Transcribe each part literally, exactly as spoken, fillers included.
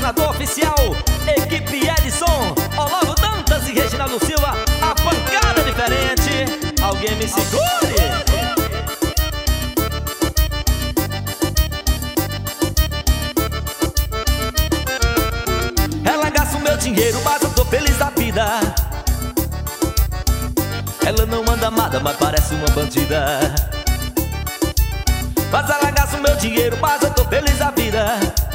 patrocinador oficial, equipe Edson, Olavo Dantas e Reginaldo Silva. A pancada é diferente, alguém me segure. Ela gasta o meu dinheiro, mas eu tô feliz da vida. Ela não anda amada, mas parece uma bandida. Mas ela gasta o meu dinheiro, mas eu tô feliz da vida.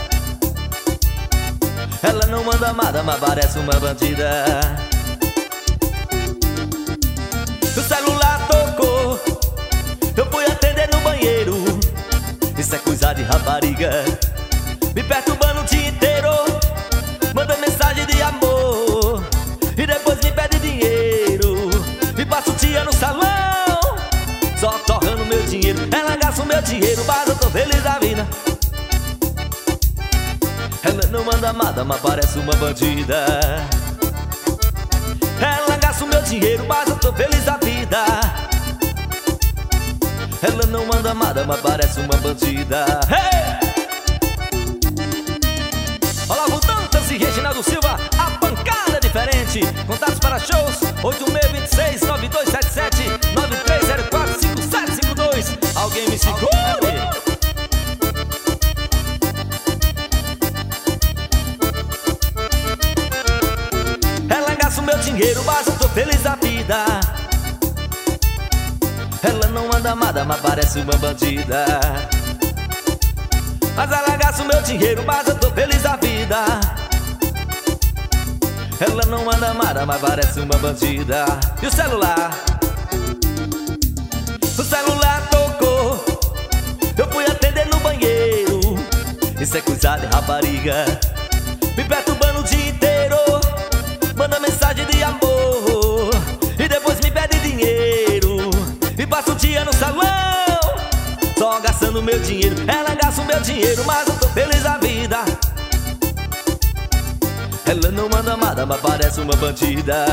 Ela não anda amada, mas parece uma bandida. O celular tocou, eu fui atender no banheiro. Isso é coisa de rapariga, me perturbando o dia inteiro. Manda mensagem de amor e depois me pede dinheiro. E passa o dia no salão, só torrando meu dinheiro. Ela gasta o meu dinheiro, mas eu tô feliz da vida. Ela não anda amada, mas parece uma bandida. Ela gasta o meu dinheiro, mas eu tô feliz da vida. Ela não anda amada, mas parece uma bandida. Hey! Olavo Dantas e Reginaldo Silva, a pancada é diferente. Contatos para shows oito seis dois seis, nove dois sete sete, nove três zero quatro, cinco sete cinco dois. Alguém me segure. Ela gasta o meu dinheiro, mas eu tô feliz da vida. Ela não anda amada, mas parece uma bandida. Mas ela gasta o meu dinheiro, mas eu tô feliz da vida. Ela não anda amada, mas parece uma bandida. E o celular? O celular tocou, eu fui atender no banheiro. Isso é coisa de rapariga, me perturbando o dia inteiro. Manda mensagem de amor e depois me pede dinheiro. E passa o dia no salão, só gastando meu dinheiro. Ela gasta o meu dinheiro, mas eu tô feliz da vida. Ela não anda amada, mas parece uma bandida.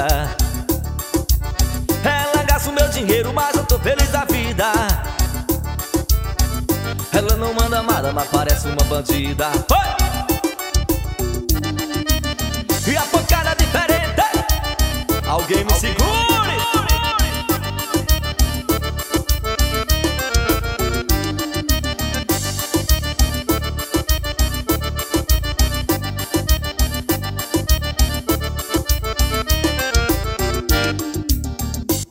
Ela gasta o meu dinheiro, mas eu tô feliz da vida. Ela não anda amada, mas parece uma bandida. Oi!